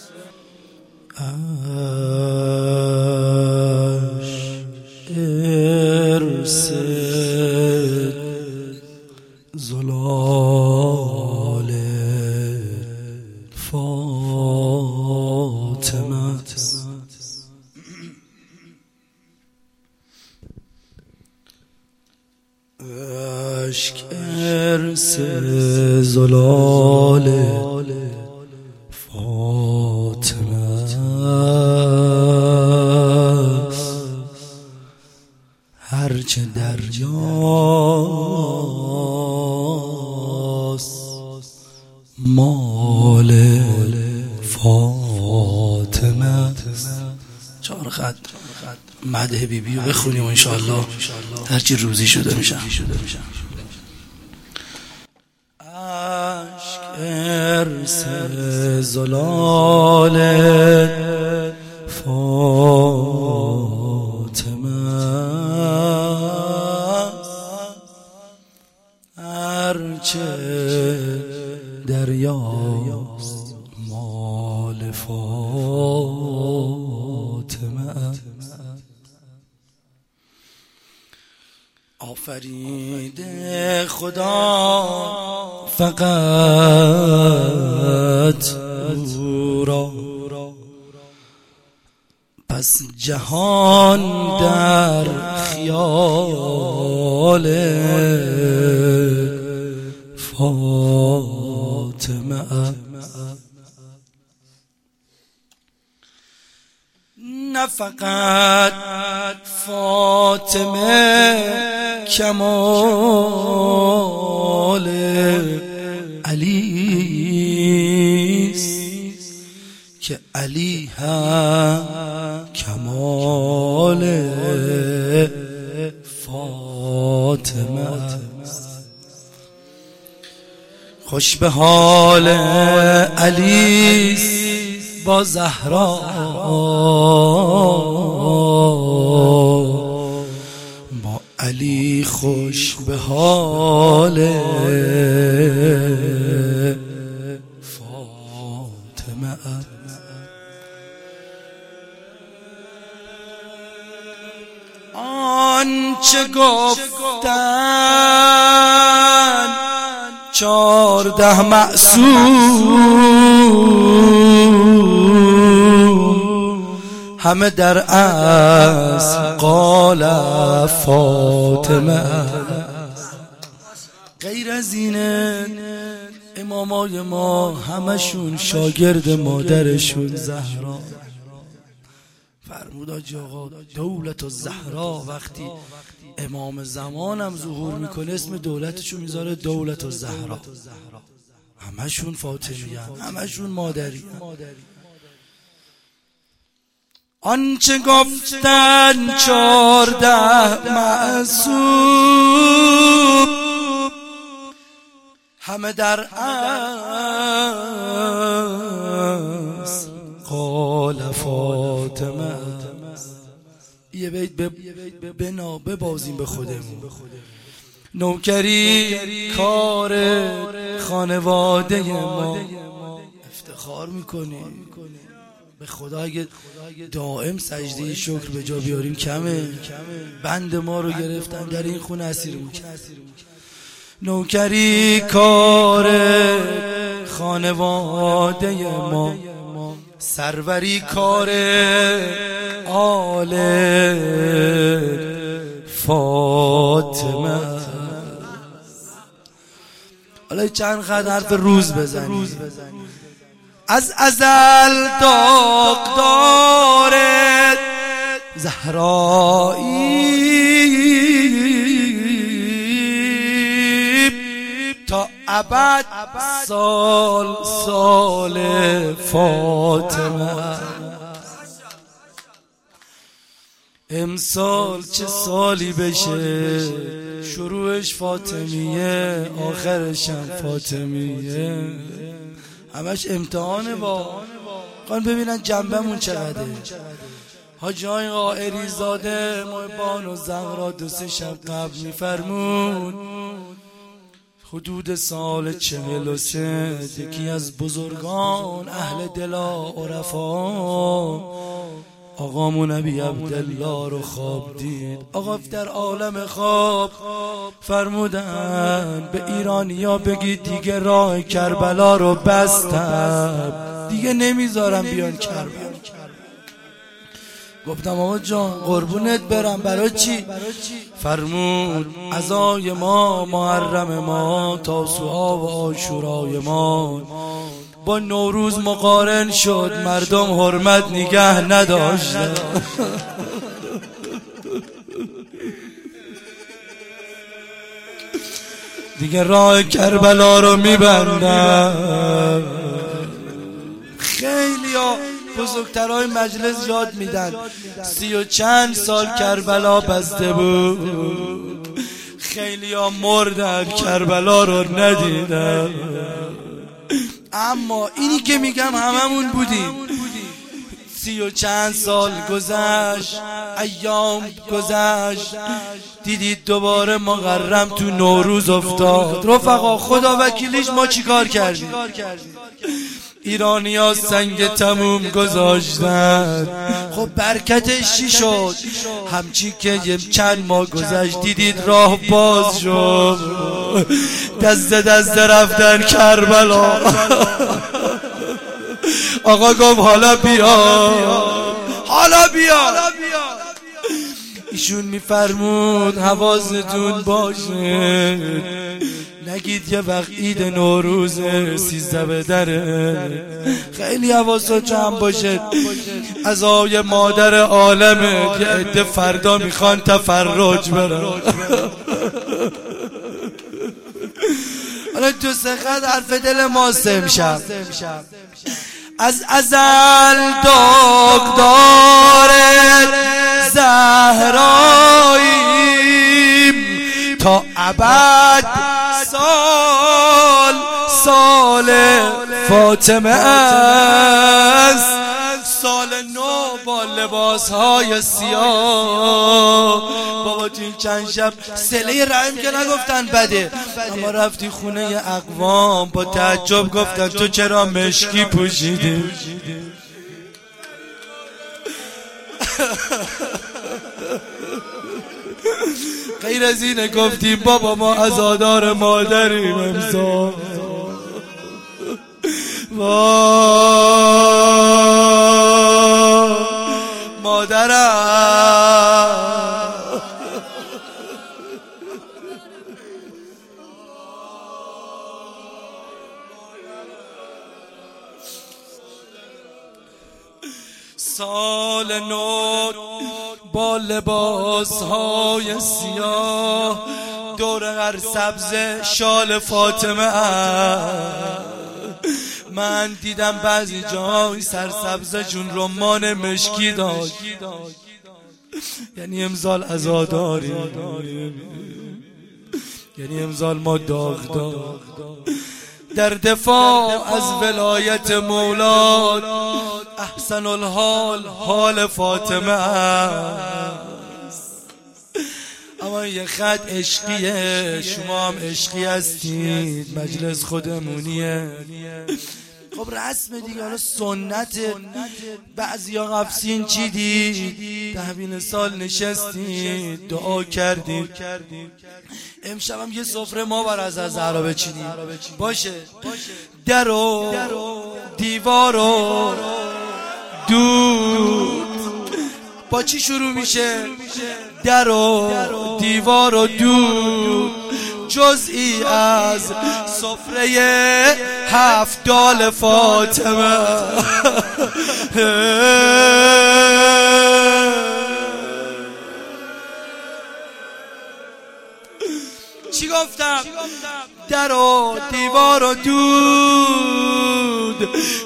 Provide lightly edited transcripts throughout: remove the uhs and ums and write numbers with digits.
ارس زلال فاطمه اشک ارس زلال فاطمه هرچه دریاست مال فاطمه. 4 خط مدح بیبی رو بخونیم و انشاءالله هرچی روزی شده میشه. اشک ارس زلال فاطمه هرچه دریاست مال فاطمه. آفریده خدا فقط او را، پس جهان در خیال فاطمه. نه فقط فاطمه کمال علی است که علی هم کمال فاطمه است. خوش به حال علی با زهرا، با علی خوش به حال فاطمه. آنچه گفتن 14 معصوم همه در اصل قال فاطمه. غیر از اینه امامای ما همشون شاگرد مادرشون زهرا. فرمود حاجی آقا دولت الزهرا، وقتی امام زمانم ظهور میکنه اسم دولتشو میذاره دولت الزهرا. همشون فاطمیان، همشون مادری. آنچه گفتن 14 معصوم همه در اصل قال فاطمه. یه بیت بنا ببازیم به خودمون. نوکری کار خانواده ما، افتخار میکنیم به خدا. اگه دائم سجده شکر به جا بیاریم کمه. بند ما رو گرفتن در این خونه اسیرمون. نوکری کار خانواده ما، سروری کار آل فاطمه. حالا چند خط حرف روز بزنید. از ازل داغدار زهرایی تا ابد سال سال فاطمه. امسال چه سالی بشه شروعش فاطمیه آخرش هم فاطمیه. همش امتحانه. با خواهن ببینن جنبمون چقدره. حاجی آقا عریزاده محبان و زهرا 2-3 شب قبل میفرمون حدود سال 43 یکی از بزرگان اهل دلا عرفا آقامون نبی عبدالله رو خواب دید. آقا در عالم خواب فرمودن به ایرانیا بگید دیگه راه کربلا رو بستم، دیگه نمیذارم بیان کربلا. گفتم آقا جان قربونت برم، برای چی؟ فرمود عزای ما، محرم ما، تاسوعا و عاشورای ما با نوروز مقارن شد، مردم حرمت نگه نداشتن. دیگه راه کربلا رو میبندن. خیلی ها بزرگترهای مجلس یاد میدن 30 و چند سال کربلا بسته بود، خیلی ها مردن کربلا رو ندیدن. اما اینی که میگم هممون بودیم. 30 و چند سال گذشت، ایام گذشت، دیدید دوباره محرم تو نوروز افتاد. رفقا خدا وکیلیش ما چیکار کردیم؟ ایرانی‌ها سنگ تموم گذاشتن. خب برکتش چی شد؟ همچی که چند ماه گذشت دیدید راه باز شد، دست رفتن کربلا. آقا گفت حالا بیا، حالا بیا. ایشون میفرمود حواستون باشه، نگید یه وقت عید نوروز 13 به دره. خیلی حواستون جمع باشه، عزای مادر عالمه، یه عده فردا میخوان تفرج برن. حالا تو سخت حرف دل ما امشب از ازل داغدار زهراییم، تا ابد سال فاطمه است. سال نو با لباسهای سیاه. بابا تو این چند شب صله رحم که نگفتن بده، اما رفتی خونه اقوام با تعجب گفتن تو چرا مشکی پوشیدی؟ غیر از اینه گفتیم بابا ما عزادار مادریم امسال. مادرم سال نو با لباسهای سیاه، دور هر سبز شال فاطمه است. من دیدم بعضی جای سرسبزه جون رمان مشکی داشت، یعنی امسال عزاداری، یعنی امسال ما داغدار در دفاع از ولایت مولاد. احسن الحال حال فاطمه است. اما یه خط عشقیه، شما هم عشقی هستید، مجلس خودمونیه. خب رسم دیگه، حالا سنت. بعضی ها قفسین چیدید، 10 سال نشستید دعا کردید. امشب هم یه سفره ما بر از زهرا بچینیم باشه. در و دیوار و دود با چی شروع میشه؟ در و دیوار و دود جزئی از سفره 7 دال فاطمه. چی گفتم؟ در و دیوار و دود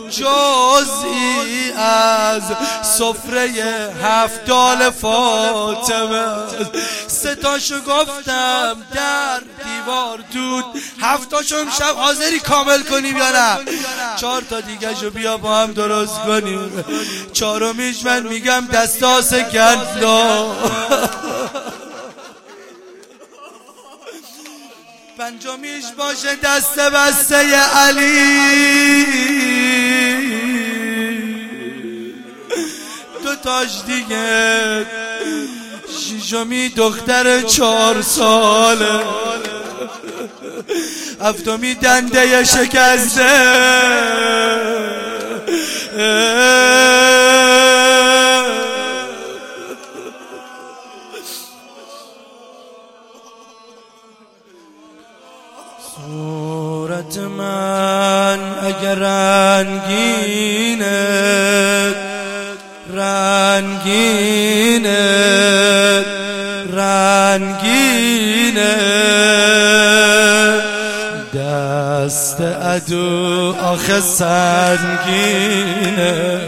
جزئی از سفره 7 دال فاطمه. 3 تاشو گفتم، در دیوار دود. 7 تاشو امشب حاضری کامل کنیم یا نه؟ 4 تا دیگه شو بیا با هم درست کنیم. 4میش من میگم دستاس گندلا. پنجمیش باشه دست بسته علی، دو تاش دیگه، ششمی دختر 4 ساله، هفتمی دنده شکسته، صورت من اگر رنگینه دست عدو آخه سنگینه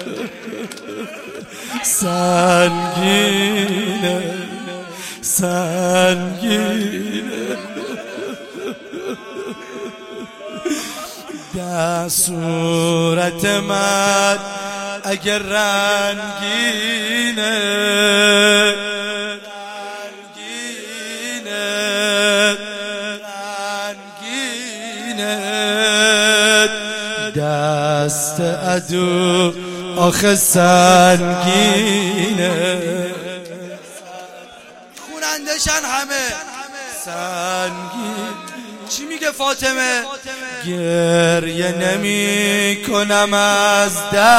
در صورت من اگر رنگینه دست عدو آخه سنگینه، خونندشن همه سنگین. چی میگه فاطمه؟ گریه نمی کنم از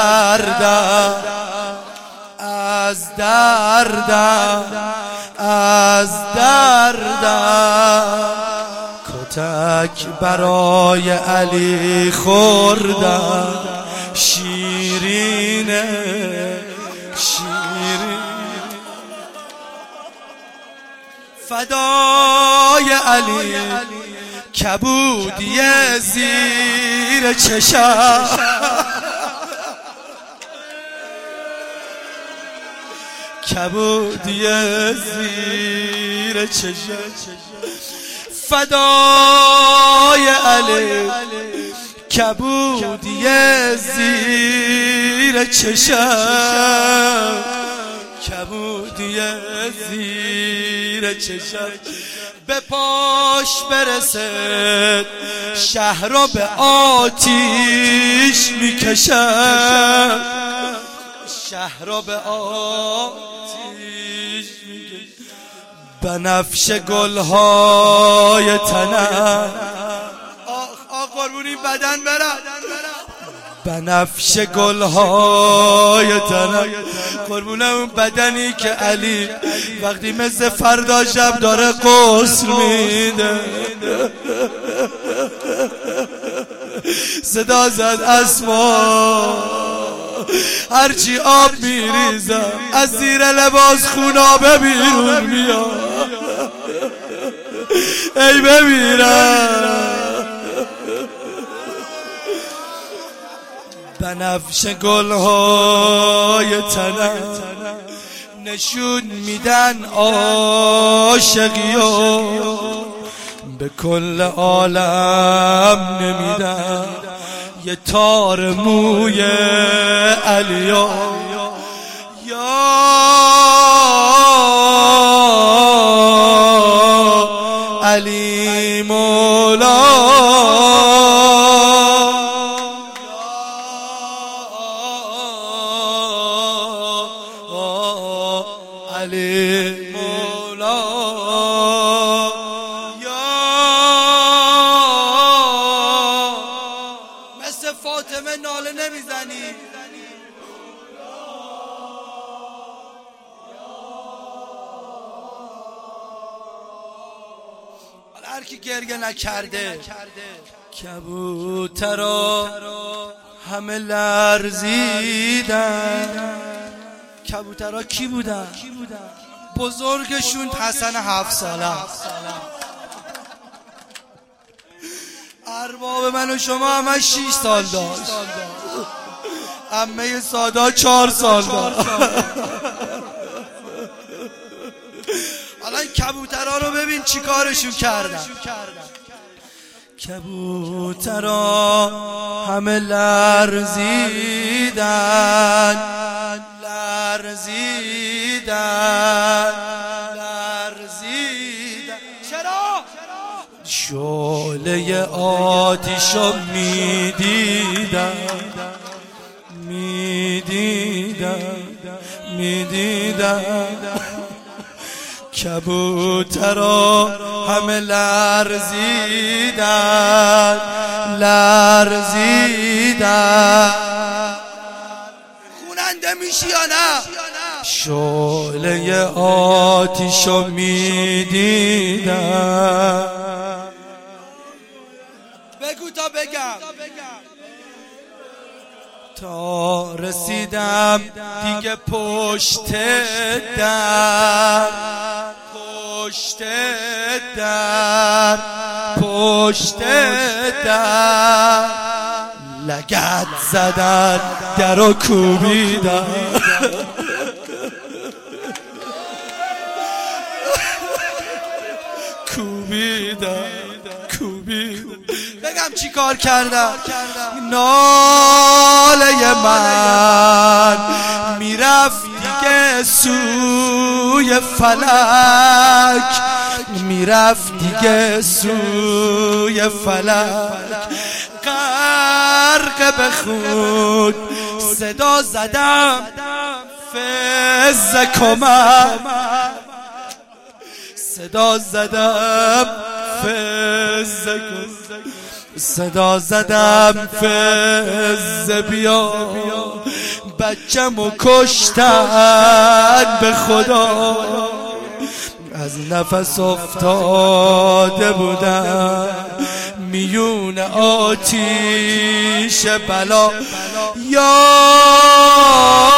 دردم کتک برای علی خوردم، شیرینه فدای علی، کبودی زیر چشم، کبودی زیر چشم، فدای علی، کبودی زیر چشم، کبودی زیر چشم. به پاش برسد شهر را به آتیش میکشم، شهر را به آتیش میکشم. بنفش گلهای تنم، قربونی بدن برم، بنفش گلهای تنم، قربون اون بدنی که علی وقتی مثل فردا شب داره غسل میده صدا زد اسما، هرچی آب میریزم از زیر لباس خونابه بیرون میاد، ای بمیرم. بنفش گلهای تنم نشون میدن عاشقیو، به کل عالم نمیدن یه تار موی علیو. یا علی مولا، علی مولا، یا مثل فاطمه ناله نمیزنی؟ هر کی گریه نکرده، کبوترا همه لرزیدن. کبوترا کی بودن؟ بزرگشون حسن 7 ساله. ارباب من و شما همه 6 سال داشت، عمه سادا 4 سال داشت. الان کبوترا رو ببین چی کارشون کردن. کبوترا همه لرزیدن، چرا؟ شعله آتیشو میدیدم کبوترا همه لرزیدن خوننده میشی یا نه؟ شعله آتیشو میدیدم. بگو تا بگم. تا رسیدم دیگه پشت در لگد زدن درو کوبیدن بگم چی کار کردم. ناله من میرفت دیگه سوی فلک غرق به خون صدا زدم فز کمک صدا زدم فز بیا بچه‌مو کشتن به خدا از نفس افتاده بودم میون آتیش بلا یا